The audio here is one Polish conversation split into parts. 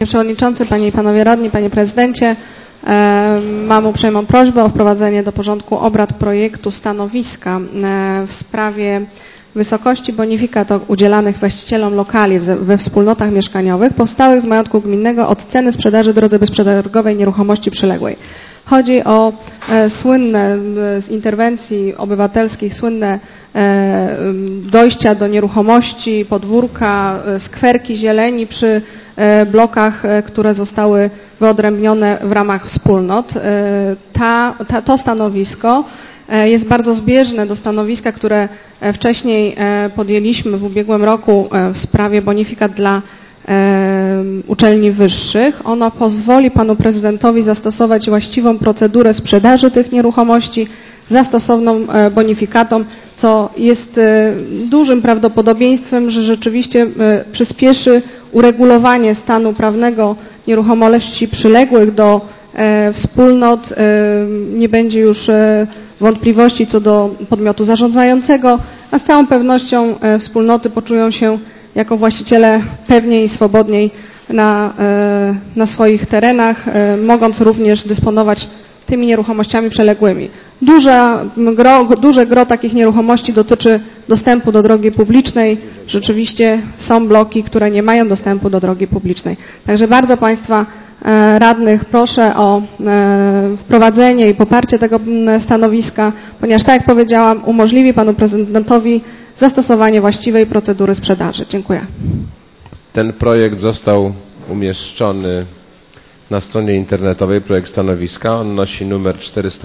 Panie Przewodniczący, Panie i Panowie Radni, Panie Prezydencie, mam uprzejmą prośbę o wprowadzenie do porządku obrad projektu stanowiska w sprawie wysokości bonifikat udzielanych właścicielom lokali we wspólnotach mieszkaniowych powstałych z majątku gminnego od ceny sprzedaży w drodze bezprzetargowej nieruchomości przyległej. Chodzi o słynne z interwencji obywatelskich, słynne dojścia do nieruchomości, podwórka, skwerki zieleni przy blokach, które zostały wyodrębnione w ramach wspólnot. To stanowisko jest bardzo zbieżne do stanowiska, które wcześniej podjęliśmy w ubiegłym roku w sprawie bonifikat dla uczelni wyższych. Ono pozwoli panu prezydentowi zastosować właściwą procedurę sprzedaży tych nieruchomości za stosowną bonifikatą, co jest dużym prawdopodobieństwem, że rzeczywiście przyspieszy uregulowanie stanu prawnego nieruchomości przyległych do wspólnot. Nie będzie już wątpliwości co do podmiotu zarządzającego, a z całą pewnością wspólnoty poczują się jako właściciele pewniej i swobodniej na swoich terenach, mogąc również dysponować tymi nieruchomościami przyległymi. Duże gro takich nieruchomości dotyczy dostępu do drogi publicznej. Rzeczywiście są bloki, które nie mają dostępu do drogi publicznej. Także bardzo Państwa radnych proszę o wprowadzenie i poparcie tego stanowiska, ponieważ tak jak powiedziałam, umożliwi panu prezydentowi zastosowanie właściwej procedury sprzedaży. Dziękuję. Ten projekt został umieszczony na stronie internetowej, projekt stanowiska. On nosi numer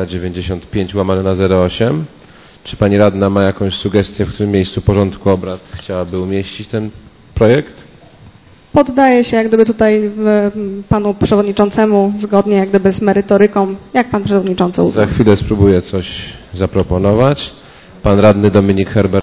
495/08. Czy pani radna ma jakąś sugestię, w którym miejscu porządku obrad chciałaby umieścić ten projekt? Poddaję się jak gdyby tutaj panu przewodniczącemu zgodnie jak gdyby z merytoryką, jak pan przewodniczący uzna. Za chwilę spróbuję coś zaproponować. Pan radny Dominik Herbert.